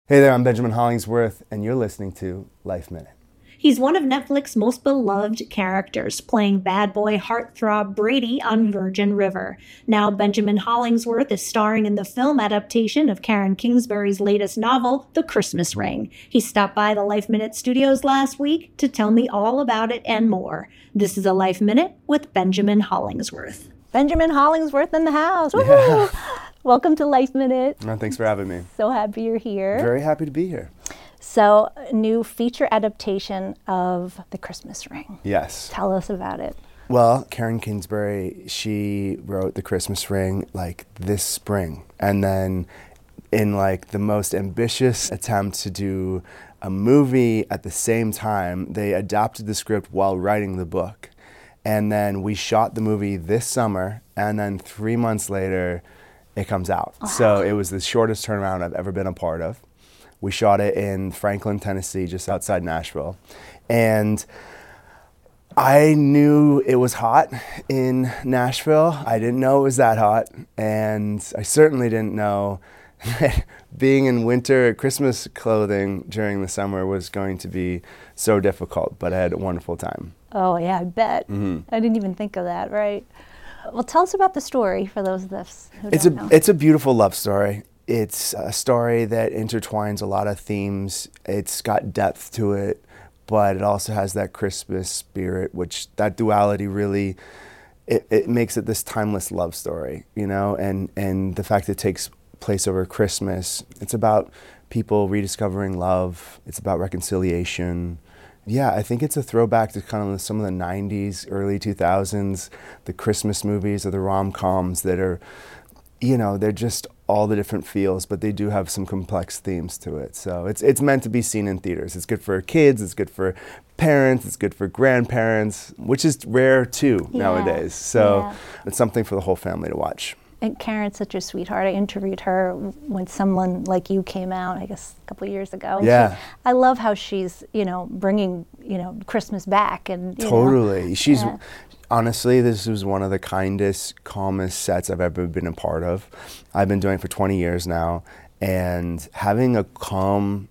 Hey there, I'm Benjamin Hollingsworth, and you're listening to Life Minute. He's one of Netflix's most beloved characters, playing bad boy heartthrob Brady on Virgin River. Now, Benjamin Hollingsworth is starring in the film adaptation of Karen Kingsbury's latest novel, The Christmas Ring. He stopped by the Life Minute studios last week to tell me all about it and more. This is a Life Minute with Benjamin Hollingsworth. Benjamin Hollingsworth in the house. Yeah. Welcome to Life Minute. Oh, thanks for having me. So happy you're here. Very happy to be here. So, a new feature adaptation of The Christmas Ring. Yes. Tell us about it. Well, Karen Kingsbury, she wrote The Christmas Ring this spring. And then in the most ambitious attempt to do a movie at the same time, they adapted the script while writing the book. And then we shot the movie this summer, and then 3 months later, it comes out. Wow. So it was the shortest turnaround I've ever been a part of. We shot it in Franklin, Tennessee, just outside Nashville. And I knew it was hot in Nashville. I didn't know it was that hot. And I certainly didn't know that being in winter Christmas clothing during the summer was going to be so difficult, but I had a wonderful time. Oh, yeah, I bet. Mm-hmm. I didn't even think of that, right? Well, tell us about the story for those of us who don't know. It's a beautiful love story. It's a story that intertwines a lot of themes. It's got depth to it, but it also has that Christmas spirit, which that duality really, it makes it this timeless love story, and the fact that it takes place over Christmas. It's about people rediscovering love. It's about reconciliation. Yeah, I think it's a throwback to kind of some of the 90s, early 2000s, the Christmas movies or the rom-coms that are, they're just all the different feels, but they do have some complex themes to it. So it's meant to be seen in theaters. It's good for kids, it's good for parents, it's good for grandparents, which is rare too nowadays. So it's something for the whole family to watch. And Karen's such a sweetheart. I interviewed her when someone like you came out, I guess a couple of years ago. Yeah. I love how she's, bringing, Christmas back. And totally. She's, honestly, this was one of the kindest, calmest sets I've ever been a part of. I've been doing it for 20 years now, and having a calm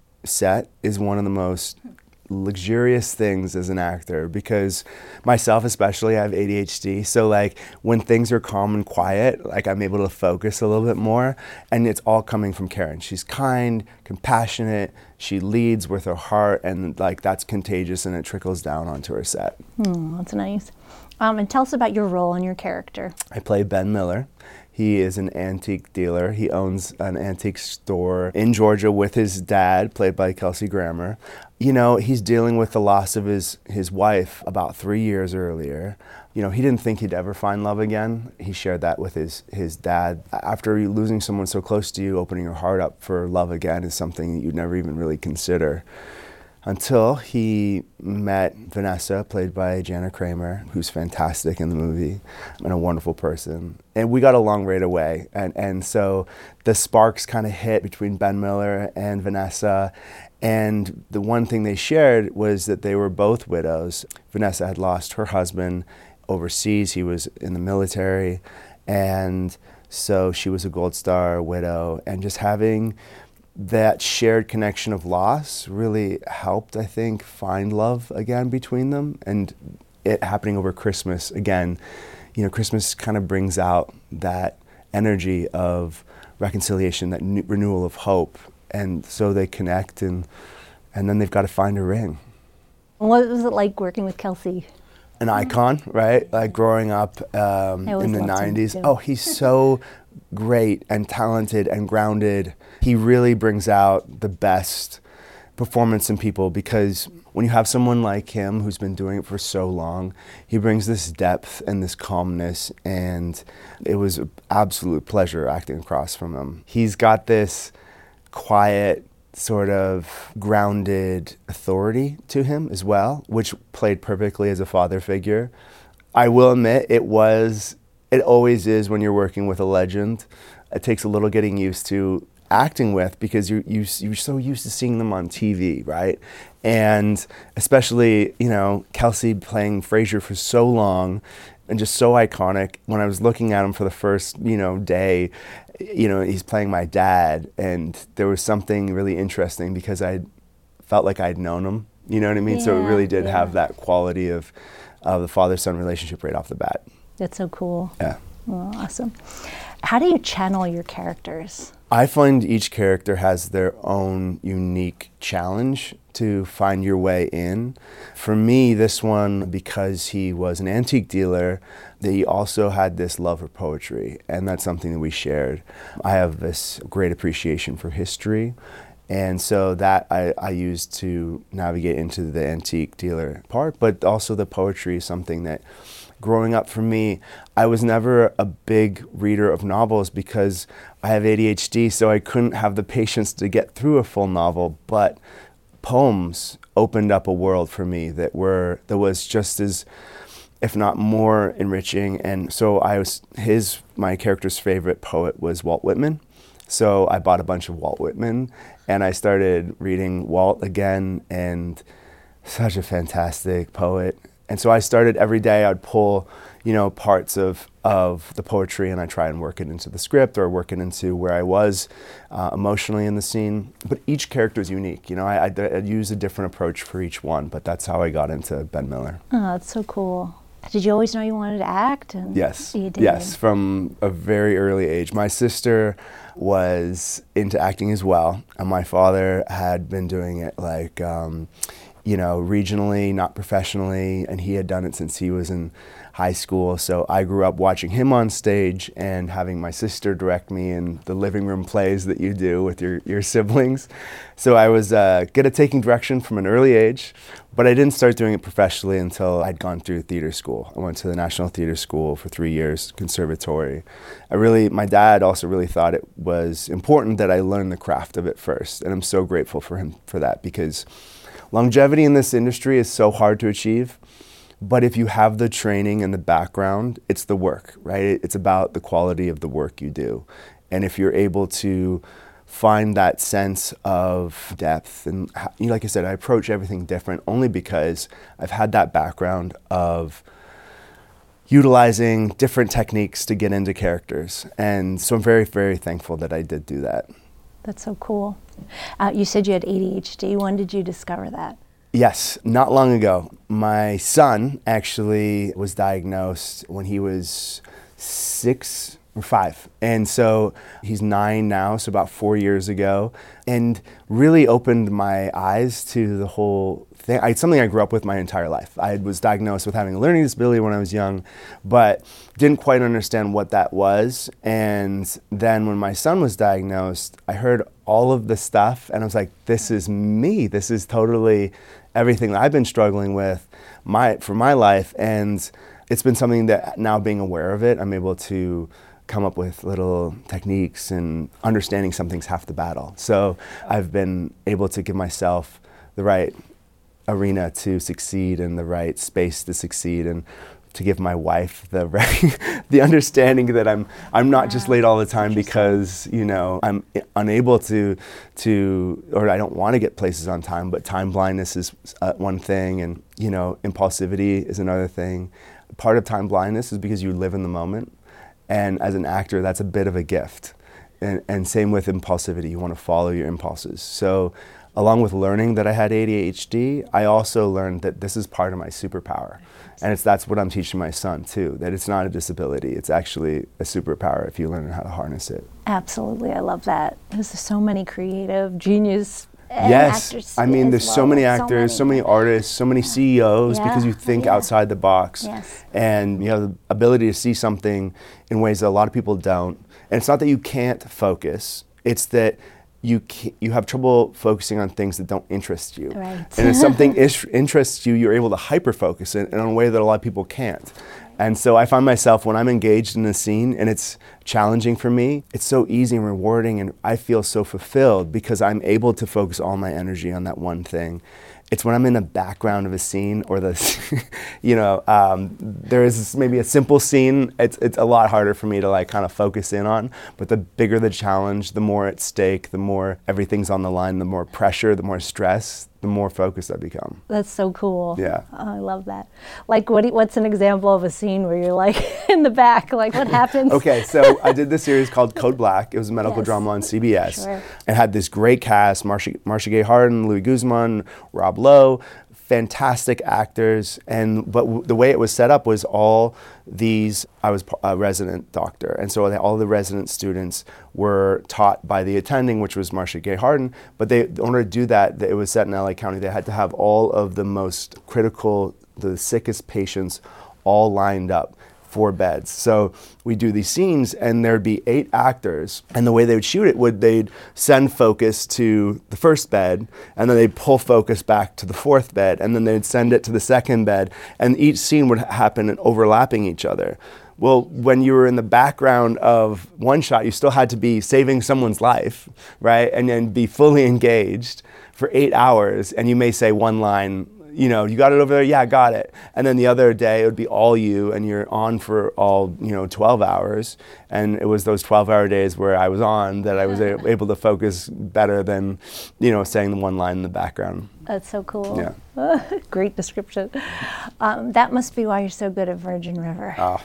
set is one of the most luxurious things as an actor, because myself especially, I have ADHD, so when things are calm and quiet, I'm able to focus a little bit more, and it's all coming from Karen. She's kind, compassionate, she leads with her heart, and that's contagious, and it trickles down onto her set. That's nice. And tell us about your role and your character. I play Ben Miller. He is an antique dealer. He owns an antique store in Georgia with his dad, played by Kelsey Grammer. He's dealing with the loss of his wife about 3 years earlier. He didn't think he'd ever find love again. He shared that with his dad. After losing someone so close to you, opening your heart up for love again is something that you'd never even really consider. Until he met Vanessa, played by Jana Kramer, who's fantastic in the movie and a wonderful person. And we got along right away. And so the sparks kind of hit between Ben Miller and Vanessa. And the one thing they shared was that they were both widows. Vanessa had lost her husband overseas. He was in the military. And so she was a Gold Star widow. And just having that shared connection of loss really helped, I think, find love again between them. And it happening over Christmas, again, Christmas kind of brings out that energy of reconciliation, that renewal of hope. And so they connect, and then they've got to find a ring. What was it like working with Kelsey? An icon, right? Growing up in the 90s. Oh, he's so great and talented and grounded. He really brings out the best performance in people, because when you have someone like him who's been doing it for so long, he brings this depth and this calmness, and it was an absolute pleasure acting across from him. He's got this quiet, sort of grounded authority to him as well, which played perfectly as a father figure. I will admit, it always is when you're working with a legend. It takes a little getting used to acting with, because you're so used to seeing them on TV, right? And especially, Kelsey playing Frasier for so long and just so iconic. When I was looking at him for the first, day, he's playing my dad, and there was something really interesting because I felt like I'd known him. You know what I mean? So it really did have that quality of the father-son relationship right off the bat. That's so cool. Yeah. Oh, awesome. How do you channel your characters? I find each character has their own unique challenge to find your way in. For me, this one, because he was an antique dealer, he also had this love for poetry, and that's something that we shared. I have this great appreciation for history, and so that I use to navigate into the antique dealer part, but also the poetry is something that, growing up for me, I was never a big reader of novels because I have ADHD, so I couldn't have the patience to get through a full novel, but poems opened up a world for me that was just as, if not more, enriching. And so my character's favorite poet was Walt Whitman. So I bought a bunch of Walt Whitman, and I started reading Walt again, and such a fantastic poet. And so I started every day, I'd pull, parts of the poetry, and I try and work it into the script or work it into where I was emotionally in the scene. But each character is unique. I'd use a different approach for each one, but that's how I got into Ben Miller. Oh, that's so cool. Did you always know you wanted to act? Yes. You did? Yes, from a very early age. My sister was into acting as well, and my father had been doing it regionally, not professionally, and he had done it since he was in high school. So I grew up watching him on stage and having my sister direct me in the living room plays that you do with your siblings. So I was good at taking direction from an early age, but I didn't start doing it professionally until I'd gone through theater school. I went to the National Theater School for 3 years, conservatory. My dad also really thought it was important that I learn the craft of it first, and I'm so grateful for him for that, because longevity in this industry is so hard to achieve, but if you have the training and the background, it's the work, right? It's about the quality of the work you do. And if you're able to find that sense of depth, and like I said, I approach everything different only because I've had that background of utilizing different techniques to get into characters. And so I'm very, very thankful that I did do that. That's so cool. You said you had ADHD. When did you discover that? Yes, not long ago. My son actually was diagnosed when he was 6 or 5. And so he's 9 now, so about 4 years ago, and really opened my eyes to the whole thing. It's something I grew up with my entire life. I was diagnosed with having a learning disability when I was young, but didn't quite understand what that was. And then when my son was diagnosed, I heard all of the stuff, and I was like, this is me. This is totally everything that I've been struggling with for my life. And it's been something that now, being aware of it, I'm able to come up with little techniques, and understanding something's half the battle. So I've been able to give myself the right arena to succeed and the right space to succeed, and to give my wife the understanding that I'm not just late all the time because I'm unable to or I don't want to get places on time. But time blindness is one thing, and impulsivity is another thing. Part of time blindness is because you live in the moment, and as an actor, that's a bit of a gift. And same with impulsivity. You want to follow your impulses. So along with learning that I had ADHD, I also learned that this is part of my superpower. And that's what I'm teaching my son too, that it's not a disability, it's actually a superpower if you learn how to harness it. Absolutely, I love that. There's so many creative genius actors. I mean, there's so many actors, so many artists, so many CEOs, because you think outside the box. Yes. And you have the ability to see something in ways that a lot of people don't. And it's not that you can't focus, it's that you have trouble focusing on things that don't interest you. Right. And if something interests you, you're able to hyper-focus in a way that a lot of people can't. And so I find myself, when I'm engaged in a scene and it's challenging for me, it's so easy and rewarding, and I feel so fulfilled because I'm able to focus all my energy on that one thing. It's when I'm in the background of a scene, or there is maybe a simple scene, it's a lot harder for me to kind of focus in on. But the bigger the challenge, the more at stake, the more everything's on the line, the more pressure, the more stress, the more focused I become. That's so cool. Yeah. Oh, I love that. Like, what's an example of a scene where you're in the back? Like, what happens? Okay, so I did this series called Code Black. It was a medical Yes. drama on CBS. Sure. It had this great cast, Marcia Gay Harden, Louis Guzman, Rob Lowe, fantastic actors. But the way it was set up was all these, I was a resident doctor, and so all the resident students were taught by the attending, which was Marcia Gay Harden. But in order to do that, it was set in LA County. They had to have all of the most critical, the sickest patients all lined up. 4 beds. So we do these scenes and there'd be 8 actors, and the way they would shoot it they'd send focus to the first bed, and then they'd pull focus back to the 4th bed, and then they'd send it to the 2nd bed, and each scene would happen and overlapping each other. Well, when you were in the background of one shot, you still had to be saving someone's life, right? And then be fully engaged for 8 hours, and you may say one line, you got it over there? Yeah, got it. And then the other day it would be all you, and you're on for all, 12 hours. And it was those 12-hour days where I was on that I was able to focus better than, saying the one line in the background. That's so cool. Yeah. Great description. That must be why you're so good at Virgin River. Oh,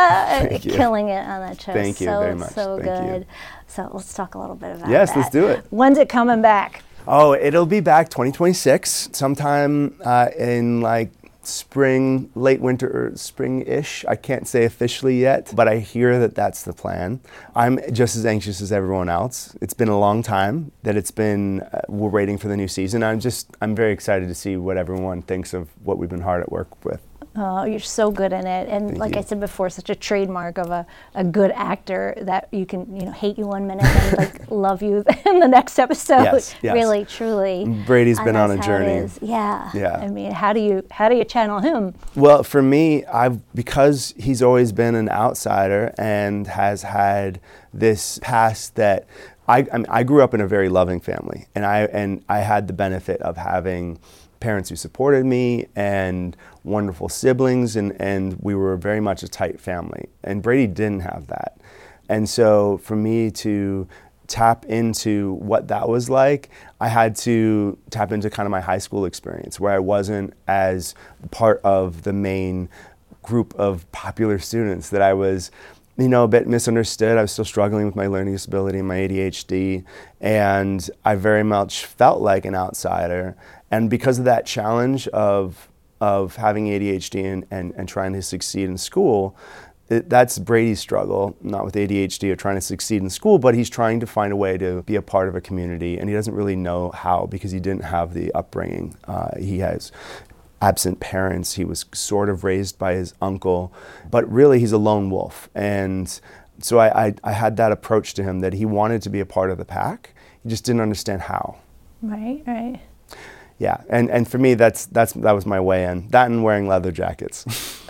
Killing it on that show. Thank you very much. So Thank good. you. So let's talk a little bit about Yes, that. let's do it. When's it coming back? Oh, it'll be back 2026, sometime in spring, late winter, or spring-ish. I can't say officially yet, but I hear that that's the plan. I'm just as anxious as everyone else. It's been a long time that we're waiting for the new season. I'm very excited to see what everyone thinks of what we've been hard at work with. Oh, you're so good in it. And Thank like you. I said before, such a trademark of a good actor that you can, hate you one minute and love you in the next episode. Yes. Really, truly. Brady's And been on a that's how it journey. is. Yeah. Yeah. I mean, how do you channel him? Well, for me, because he's always been an outsider and has had this past that I grew up in a very loving family, and I had the benefit of having parents who supported me and wonderful siblings, and we were very much a tight family. And Brady didn't have that. And so for me to tap into what that was like, I had to tap into kind of my high school experience where I wasn't as part of the main group of popular students, that I was a bit misunderstood. I was still struggling with my learning disability and my ADHD, and I very much felt like an outsider. And because of that challenge of having ADHD and trying to succeed in school, that's Brady's struggle, not with ADHD or trying to succeed in school, but he's trying to find a way to be a part of a community, and he doesn't really know how because he didn't have the upbringing. He has absent parents. He was sort of raised by his uncle, but really he's a lone wolf. And so I had that approach to him, that he wanted to be a part of the pack. He just didn't understand how. Right. Yeah, and for me, that was my way in. That and wearing leather jackets.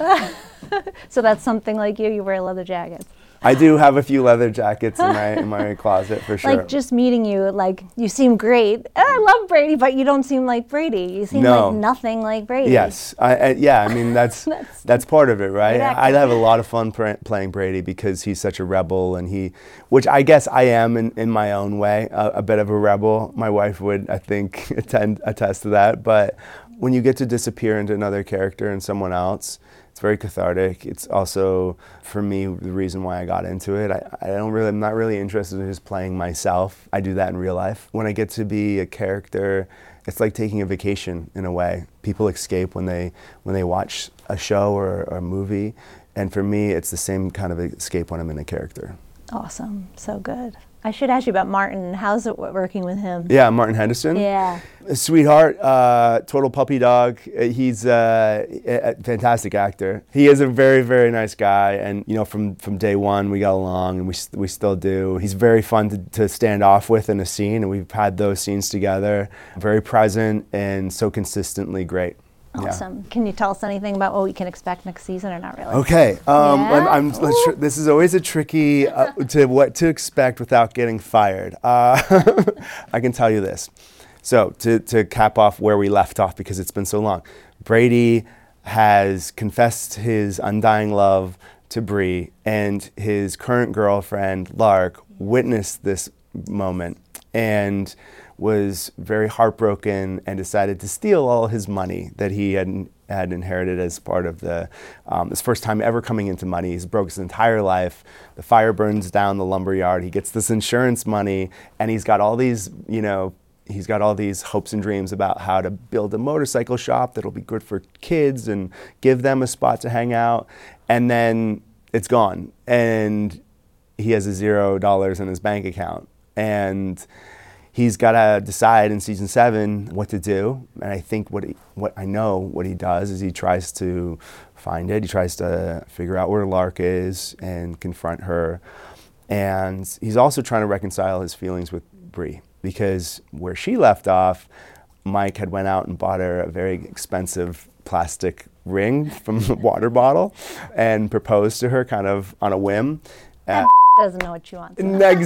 So that's something like you wear leather jackets. I do have a few leather jackets in my closet for sure. Like just meeting you, you seem great. I love Brady, but you don't seem like Brady. You seem like nothing like Brady. Yes, I mean that's part of it, right? Exactly. I have a lot of fun playing Brady because he's such a rebel, and which I guess I am in my own way, a bit of a rebel. My wife would, I think, attest to that. But when you get to disappear into another character and someone else, it's very cathartic. It's also, for me, the reason why I got into it. I'm not really interested in just playing myself. I do that in real life. When I get to be a character, it's like taking a vacation in a way. People escape when they watch a show or a movie, and for me, it's the same kind of escape when I'm in a character. Awesome, so good. I should ask you about Martin. How's it working with him? Yeah, Martin Henderson. Yeah. A sweetheart, total puppy dog. He's a fantastic actor. He is a very, very nice guy, and from day one we got along, and we still do. He's very fun to stand off with in a scene, and we've had those scenes together. Very present and so consistently great. Awesome. Yeah. Can you tell us anything about what we can expect next season, or not really? Okay. This is always a tricky what to expect without getting fired. I can tell you this. So to cap off where we left off, because it's been so long, Brady has confessed his undying love to Bree, and his current girlfriend, Lark, witnessed this moment. And was very heartbroken and decided to steal all his money that he had inherited as part of his first time ever coming into money. He's broke his entire life. The fire burns down the lumber yard. He gets this insurance money, and he's got all these, he's got all these hopes and dreams about how to build a motorcycle shop that'll be good for kids and give them a spot to hang out. And then it's gone. And he has $0 in his bank account. And he's got to decide in season 7 what to do. And I think what he does is he tries to find it. He tries to figure out where Lark is and confront her. And he's also trying to reconcile his feelings with Bree, because where she left off, Mike had went out and bought her a very expensive plastic ring from the water bottle and proposed to her kind of on a whim. Doesn't know what you want.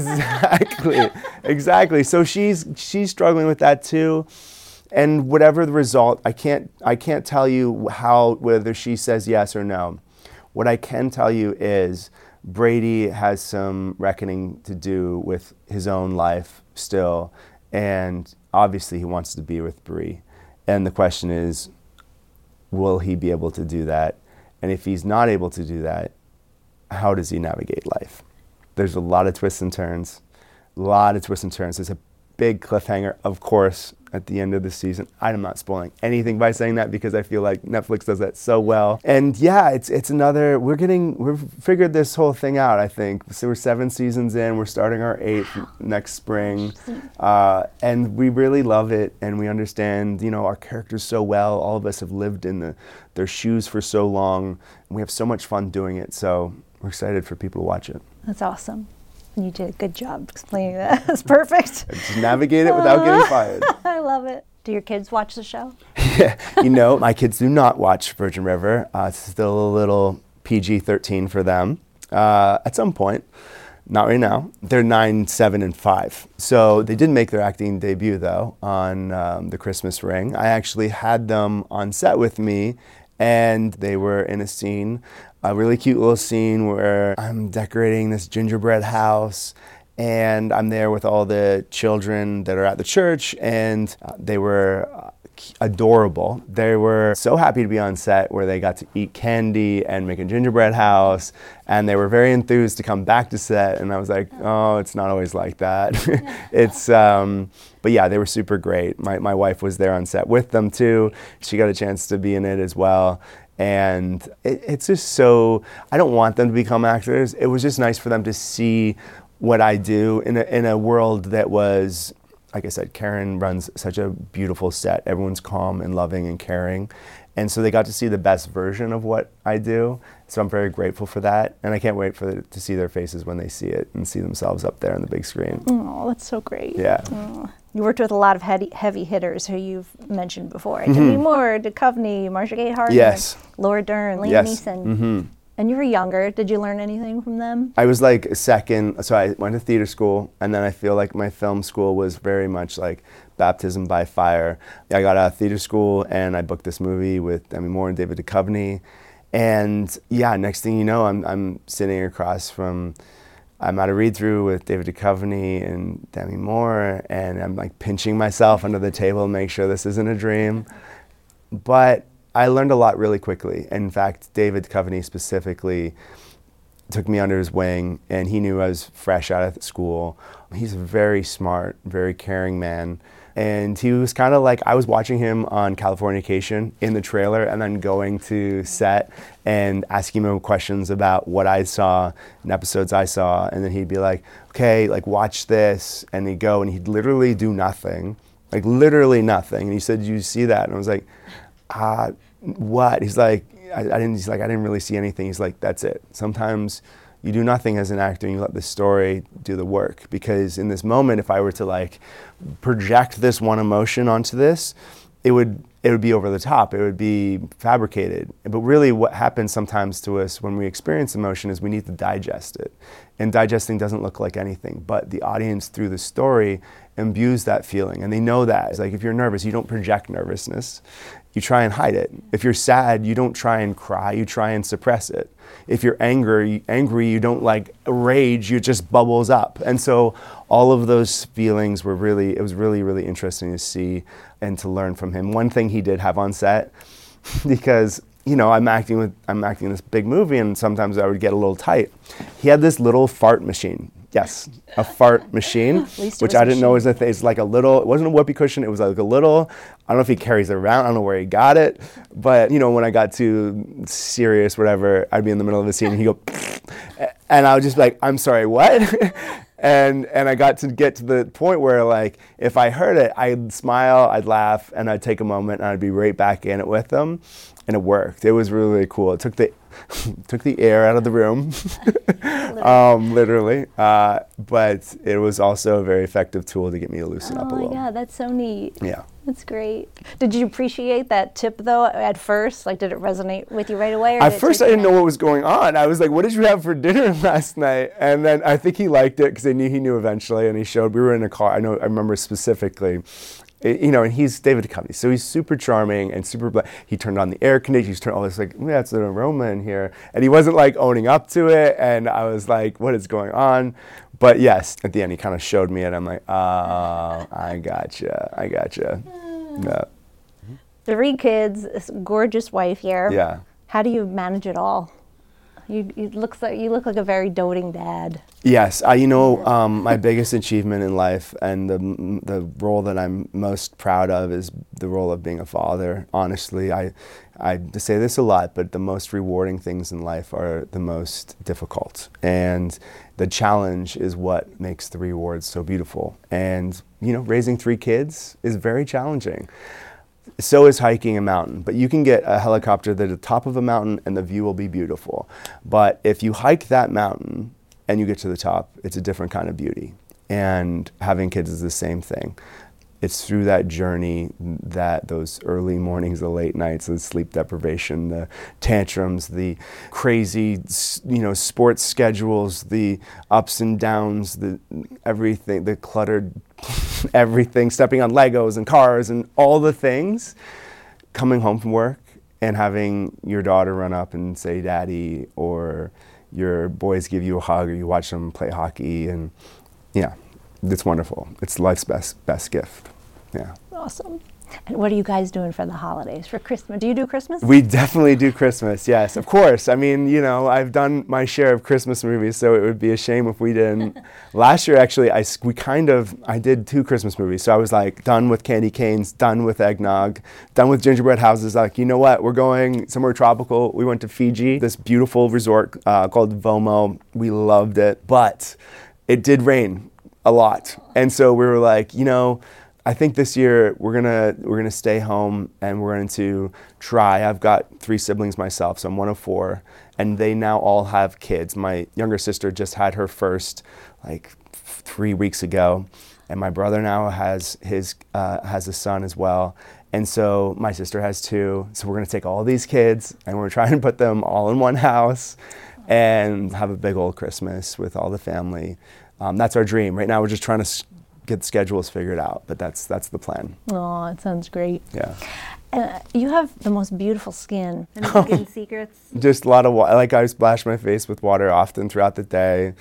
Exactly. So she's struggling with that too. And whatever the result, I can't tell you whether she says yes or no. What I can tell you is Brady has some reckoning to do with his own life still, and obviously he wants to be with Bree. And the question is, will he be able to do that? And if he's not able to do that, how does he navigate life? There's a lot of twists and turns. There's a big cliffhanger, of course, at the end of the season. I'm not spoiling anything by saying that because I feel like Netflix does that so well. And yeah, it's another, we've figured this whole thing out, I think. So we're 7 seasons in, we're starting our 8th next spring. And we really love it, and we understand, our characters so well. All of us have lived in their shoes for so long. And we have so much fun doing it, so we're excited for people to watch it. That's awesome. And you did a good job explaining that. That's perfect. Just navigate it without getting fired. I love it. Do your kids watch the show? Yeah, my kids do not watch Virgin River. It's still a little PG-13 for them at some point. Not right now. They're 9, 7, and 5. So they did make their acting debut, though, on The Christmas Ring. I actually had them on set with me, and they were in a scene, a really cute little scene where I'm decorating this gingerbread house, and I'm there with all the children that are at the church, and they were adorable. They were so happy to be on set where they got to eat candy and make a gingerbread house, and they were very enthused to come back to set, and I was like, oh, it's not always like that. But yeah, they were super great. My wife was there on set with them too. She got a chance to be in it as well. And it's just so, I don't want them to become actors. It was just nice for them to see what I do in a world that was, like I said, Karen runs such a beautiful set. Everyone's calm and loving and caring. And so they got to see the best version of what I do. So I'm very grateful for that. And I can't wait to see their faces when they see it and see themselves up there on the big screen. Oh, that's so great. Yeah. Oh. You worked with a lot of heavy hitters who you've mentioned before. Demi Moore, Duchovny, Marcia Gay Harden, yes. Laura Dern, Liam Neeson. Mm-hmm. And you were younger. Did you learn anything from them? I was like second, so I went to theater school, and then I feel like my film school was very much like baptism by fire. I got out of theater school, and I booked this movie with Demi Moore and David Duchovny. And yeah, next thing you know, I'm sitting across from, I'm at a read-through with David Duchovny and Demi Moore, and I'm like pinching myself under the table to make sure this isn't a dream. But I learned a lot really quickly. In fact, David Duchovny specifically took me under his wing, and he knew I was fresh out of school. He's a very smart, very caring man. And he was kind of like, I was watching him on Californication in the trailer and then going to set and asking him questions about what I saw in episodes I saw. And then he'd be like, okay, like watch this. And he'd go and he'd literally do nothing, like literally nothing. And he said, did you see that? And I was like, what? He's like, I didn't really see anything. He's like, that's it. Sometimes you do nothing as an actor and you let the story do the work. Because in this moment, if I were to like project this one emotion onto this, it would it would be over the top, it would be fabricated. But really what happens sometimes to us when we experience emotion is we need to digest it. And digesting doesn't look like anything, but the audience through the story imbues that feeling, and they know that. It's like if you're nervous, you don't project nervousness, you try and hide it. If you're sad, you don't try and cry, you try and suppress it. If you're angry, you don't like rage, it just bubbles up. And so all of those feelings were really, it was really, really interesting to see and to learn from him. One thing he did have on set, because I'm acting in this big movie, and sometimes I would get a little tight. He had this little fart machine. Yes, a fart machine, which I didn't know was a thing. It's like a little, it wasn't a whoopee cushion, it was like a little, I don't know if he carries it around, I don't know where he got it, but when I got too serious, whatever, I'd be in the middle of a scene and he'd go, and I would just be like, I'm sorry, what? And I got to get to the point where, like, if I heard it, I'd smile, I'd laugh, and I'd take a moment and I'd be right back in it with them. And it worked. It was really, really cool. It took the air out of the room, literally. But it was also a very effective tool to get me to loosen up a little. Oh my God, that's so neat. Yeah. That's great. Did you appreciate that tip though at first? Like, did it resonate with you right away? At first I didn't know what was going on. I was like, what did you have for dinner last night? And then I think he liked it because he knew eventually, and he showed, we were in a car. I remember specifically. And he's David Duchovny, so he's super charming and super. He turned on the air conditioning. He's turned all this like, that's an aroma in here, and he wasn't like owning up to it. And I was like, what is going on? But yes, at the end he kind of showed me it. I'm like, oh, I gotcha. Yeah. 3 kids, this gorgeous wife here. Yeah. How do you manage it all? You look like a very doting dad. Yes, my biggest achievement in life and the role that I'm most proud of is the role of being a father. Honestly, I say this a lot, but the most rewarding things in life are the most difficult. And the challenge is what makes the rewards so beautiful. And, raising 3 kids is very challenging. So is hiking a mountain, but you can get a helicopter to the top of a mountain and the view will be beautiful. But if you hike that mountain and you get to the top, it's a different kind of beauty. And having kids is the same thing. It's through that journey that those early mornings, the late nights, the sleep deprivation, the tantrums, the crazy, sports schedules, the ups and downs, the everything, the cluttered everything, stepping on Legos and cars and all the things, coming home from work and having your daughter run up and say, Daddy, or your boys give you a hug, or you watch them play hockey, and it's wonderful. It's life's best gift. Yeah. Awesome. And what are you guys doing for the holidays, for Christmas? Do you do Christmas? We definitely do Christmas, yes, of course. I mean, I've done my share of Christmas movies, so it would be a shame if we didn't. Last year, actually, I did 2 Christmas movies. So I was like done with candy canes, done with eggnog, done with gingerbread houses. Like, you know what? We're going somewhere tropical. We went to Fiji, this beautiful resort called Vomo. We loved it, but it did rain a lot. And so we were like, I think this year we're gonna stay home and we're going to try. I've got 3 siblings myself, so I'm one of 4, and they now all have kids. My younger sister just had her first 3 weeks ago, and my brother now has a son as well. And so my sister has 2. So we're gonna take all these kids and we're trying to put them all in one house and have a big old Christmas with all the family. That's our dream. Right now we're just trying to get schedules figured out, but that's the plan. Oh, it sounds great. Yeah. You have the most beautiful skin. Any skin secrets? Just a lot of water. I splash my face with water often throughout the day,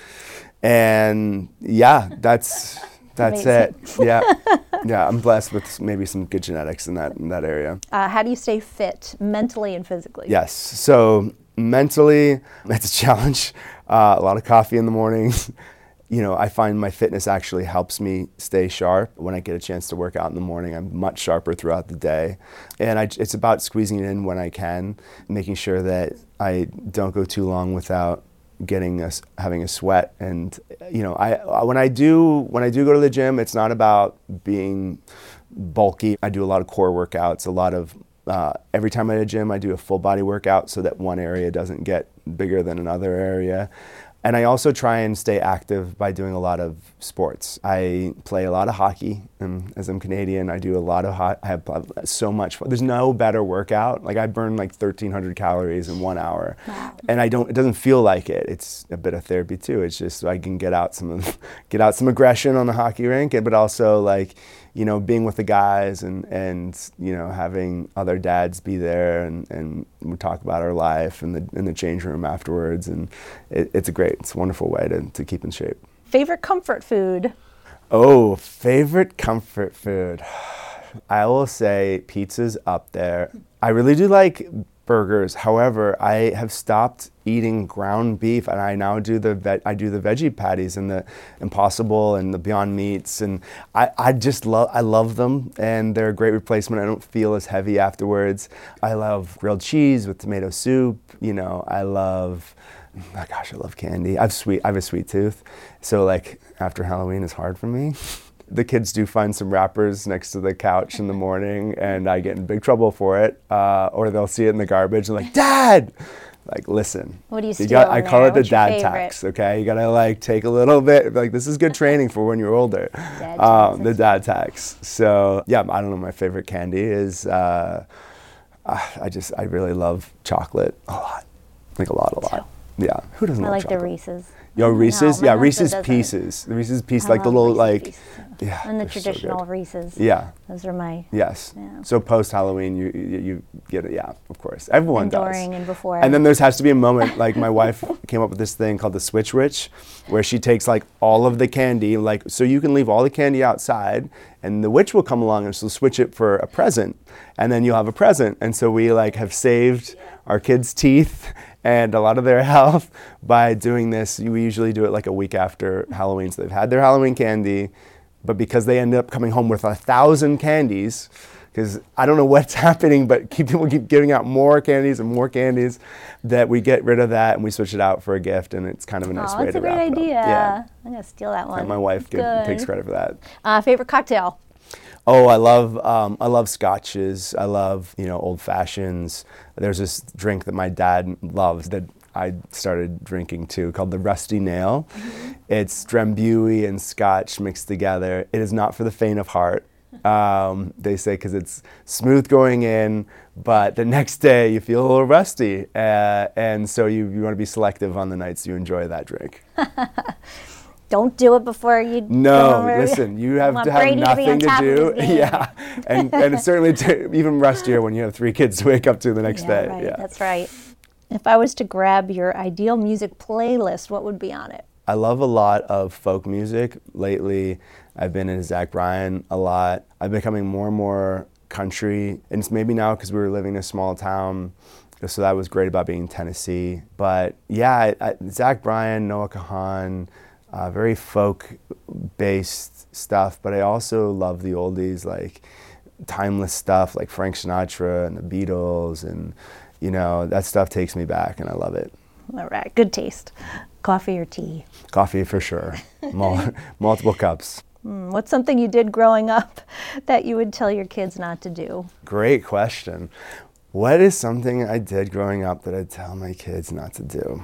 and that's it. Yeah, I'm blessed with maybe some good genetics in that area. How do you stay fit mentally and physically? Yes. So mentally, it's a challenge. A lot of coffee in the mornings. I find my fitness actually helps me stay sharp. When I get a chance to work out in the morning, I'm much sharper throughout the day. And it's about squeezing it in when I can, making sure that I don't go too long without having a sweat. And when I do go to the gym, it's not about being bulky. I do a lot of core workouts, every time I'm at a gym, I do a full body workout so that one area doesn't get bigger than another area. And I also try and stay active by doing a lot of sports. I play a lot of hockey, and as I'm Canadian, I do a lot of I have so much fun. There's no better workout. Like I burn like 1,300 calories in 1 hour. Wow. And it doesn't feel like it. It's a bit of therapy too. It's just so I can get out some aggression on the hockey rink, but also like, you know, being with the guys and you know, having other dads be there and we talk about our life in the change room afterwards, and it's a wonderful way to keep in shape. Favorite comfort food? Oh, favorite comfort food. I will say pizza's up there. I really do like burgers. However, I have stopped eating ground beef, and I now do the veggie patties and the Impossible and the Beyond Meats, and I love them, and they're a great replacement. I don't feel as heavy afterwards. I love grilled cheese with tomato soup. You know, I love candy. I have a sweet tooth, so like after Halloween is hard for me. The kids do find some wrappers next to the couch in the morning, and I get in big trouble for it. Or they'll see it in the garbage and like, Dad! Like, listen. What do you steal I call it the What's your dad favorite? tax, okay? You gotta like take a little bit, like this is good training for when you're older. The dad tax. So yeah, I don't know, my favorite candy is, I really love chocolate a lot. Like a lot. Yeah, who doesn't love chocolate? I like the Reese's. Yo, Reese's? No, Yeah, my Reese's husband Pieces. The Reese's Pieces, I like the love little, Reese's like, Pieces. yeah. And the they're so traditional good. Reese's. Yeah. Those are my. Yes. Yeah. So post-Halloween, you get it, yeah, of course. Everyone And does. during and before. And then there has to be a moment, like my wife came up with this thing called the Switch Rich, where she takes like all of the candy, like, so you can leave all the candy outside, and the witch will come along and she'll switch it for a present, and then you'll have a present. And so we like have saved our kids' teeth and a lot of their health by doing this. We usually do it like a week after Halloween, so they've had their Halloween candy, but because they end up coming home with 1,000 candies, because I don't know what's happening, but people keep giving out more candies and more candies, that we get rid of that and we switch it out for a gift, and it's kind of a nice way that's to a great wrap it up. idea. Yeah. I'm gonna steal that one. And my wife Good. takes credit for that. Favorite cocktail? Oh, I love scotches. I love, old fashions. There's this drink that my dad loves that I started drinking too, called the Rusty Nail. Mm-hmm. It's Drambuie and Scotch mixed together. It is not for the faint of heart. They say because it's smooth going in, but the next day you feel a little rusty, and so you want to be selective on the nights you enjoy that drink. Don't do it before you. No, listen, you have to have nothing to do. Yeah, and it's certainly even rustier when you have 3 kids to wake up to the next day. Right, yeah, that's right. If I was to grab your ideal music playlist, what would be on it? I love a lot of folk music. Lately, I've been into Zach Bryan a lot. I'm becoming more and more country, and it's maybe now because we were living in a small town, so that was great about being in Tennessee. But yeah, Zach Bryan, Noah Kahan, very folk-based stuff, but I also love the oldies, like timeless stuff like Frank Sinatra and the Beatles, and that stuff takes me back and I love it. All right, good taste. Coffee or tea? Coffee for sure. Multiple cups. What's something you did growing up that you would tell your kids not to do? Great question. What is something I did growing up that I'd tell my kids not to do?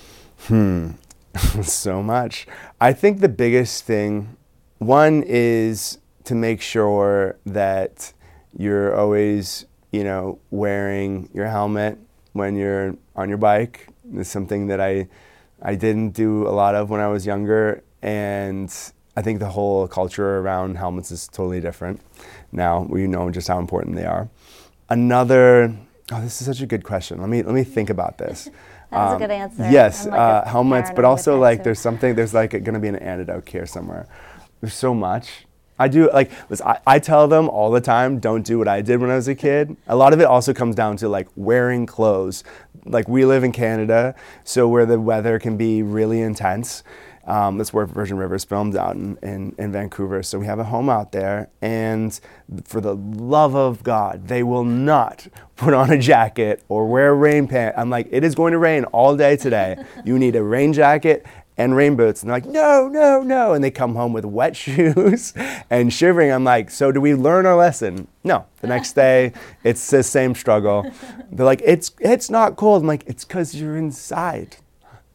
So much. I think the biggest thing, one is to make sure that you're always, wearing your helmet when you're on your bike. It's something that I didn't do a lot of when I was younger, and I think the whole culture around helmets is totally different now. We know just how important they are. This is such a good question. Let me think about this. That's a good answer. Yes, like helmets, but also like there's going to be an antidote here somewhere. There's so much. I tell them all the time, don't do what I did when I was a kid. A lot of it also comes down to like wearing clothes. Like we live in Canada, so where the weather can be really intense. That's where Virgin River is filmed out in Vancouver. So we have a home out there, and for the love of God, they will not put on a jacket or wear rain pants. I'm like, it is going to rain all day today. You need a rain jacket and rain boots. And they're like, no. And they come home with wet shoes and shivering. I'm like, so do we learn our lesson? No. The next day, it's the same struggle. They're like, it's not cold. I'm like, it's because you're inside.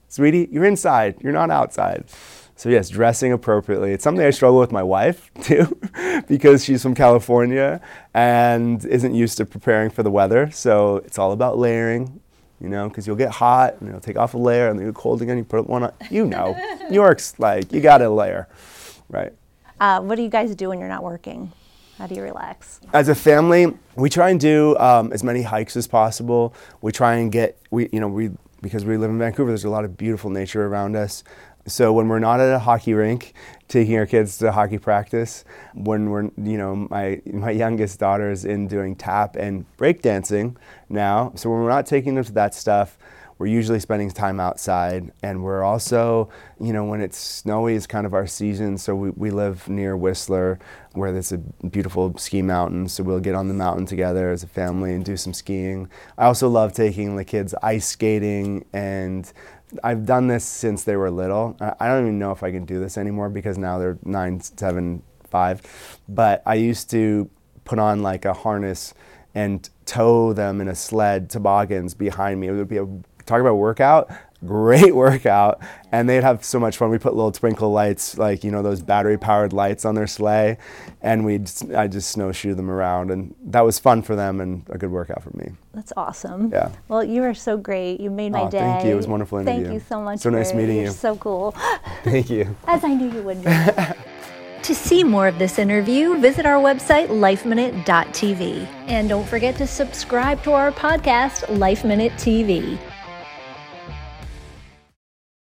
Sweetie, you're inside. You're not outside. So yes, dressing appropriately. It's something I struggle with my wife too, because she's from California and isn't used to preparing for the weather. So it's all about layering, because you'll get hot and you'll take off a layer and then you're cold again, you put one on. New York's like, you got to layer, right? What do you guys do when you're not working? How do you relax? As a family, we try and do as many hikes as possible. We try and because we live in Vancouver, there's a lot of beautiful nature around us. So when we're not at a hockey rink, taking our kids to hockey practice, when we're, my youngest daughter is in doing tap and breakdancing now. So when we're not taking them to that stuff, we're usually spending time outside. And we're also, when it's snowy is kind of our season. So we live near Whistler, where there's a beautiful ski mountain. So we'll get on the mountain together as a family and do some skiing. I also love taking the kids ice skating, and I've done this since they were little. I don't even know if I can do this anymore because now they're 9, 7, 5. But I used to put on like a harness and tow them in a sled, toboggans behind me. It would be talk about workout, great workout. And they'd have so much fun. We put little twinkle lights, like, those battery powered lights on their sleigh. And I just snowshoe them around. And that was fun for them and a good workout for me. That's awesome. Yeah. Well, you are so great. You made my day. Thank you. It was a wonderful interview. Thank you so much. So nice meeting you. You're so cool. Thank you. As I knew you would be. To see more of this interview, visit our website, lifeminute.tv. And don't forget to subscribe to our podcast, Life Minute TV.